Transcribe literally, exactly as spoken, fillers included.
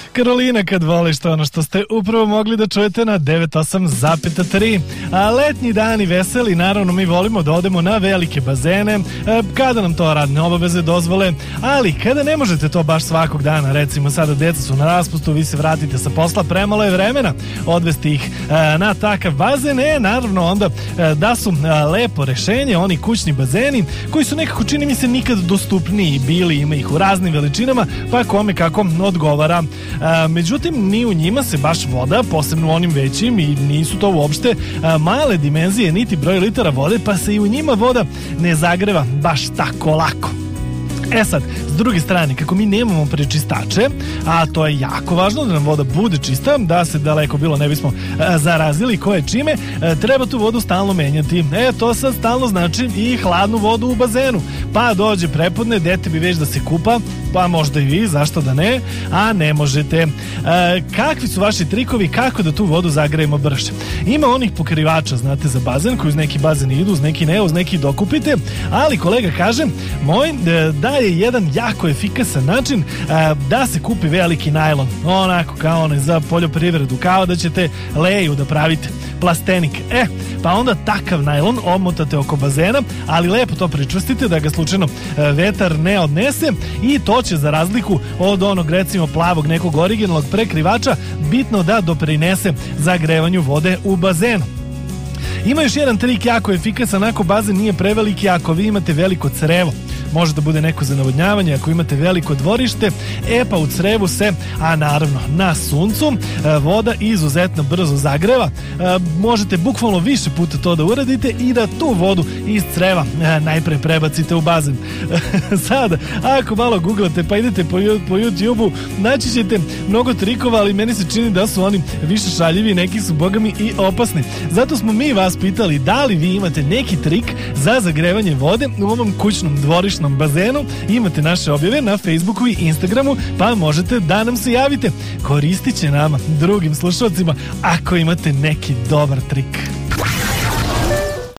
Karolina, kad voliš to ono što ste upravo mogli da čujete na devet osam zarez tri. A letnji dani veseli, naravno mi volimo da odemo na velike bazene, kada nam to radne obaveze dozvole, ali kada ne možete to baš svakog dana, recimo sada deca su na raspustu, vi se vratite sa posla, premalo je vremena odvesti ih na takav bazen, e, naravno onda da su lepo rešenje, oni kućni bazeni koji su nekako, čini mi se, nikad dostupniji bili, ima ih u raznim veličinama, pa kome kako odgovara. A, međutim, ni u njima se baš voda, posebno u onim većim, i nisu to uopšte a, male dimenzije, niti broj litara vode, pa se i u njima voda ne zagreva baš tako lako. E sad, s druge strane, kako mi nemamo prečistače, a to je jako važno da nam voda bude čista, da se daleko bilo ne bismo a, zarazili koje čime, a, treba tu vodu stalno menjati. E, to sad stalno znači i hladnu vodu u bazenu. Pa dođe prepodne, dete bi već da se kupa, pa možda i vi, zašto da ne, a ne možete. E, kakvi su vaši trikovi kako da tu vodu zagrejemo brže? Ima onih pokrivača, znate, za bazen, koji uz neki bazen idu, uz neki ne, uz neki dokupite, ali kolega kaže, moj, e, da je jedan jako efikasan način a, da se kupi veliki najlon, onako kao onaj za poljoprivredu, kao da ćete leju da pravite, plastenik. E, pa onda takav najlon omotate oko bazena, ali lepo to pričvrstite da ga slučajno a, vetar ne odnese, i to će, za razliku od onog recimo plavog nekog originalnog prekrivača, bitno da doprinese zagrevanju vode u bazenu. Ima još jedan trik jako efikasan ako bazen nije preveliki, ako vi imate veliko crevo. Može da bude neko za navodnjavanje, ako imate veliko dvorište, e pa u crevu se, a naravno na suncu, voda izuzetno brzo zagreva. Možete bukvalno više puta to da uradite i da tu vodu iz creva najpre prebacite u bazen. Sada, ako malo googlate pa idete po, po YouTube-u, naći ćete mnogo trikova, ali meni se čini da su oni više šaljivi, neki su bogami i opasni. Zato smo mi vas pitali da li vi imate neki trik za zagrevanje vode u ovom kućnom dvorištu bazenu. Imate naše objave na Facebooku i Instagramu, pa možete da nam se javite. Koristit će nama, drugim slušalcima, ako imate neki dobar trik.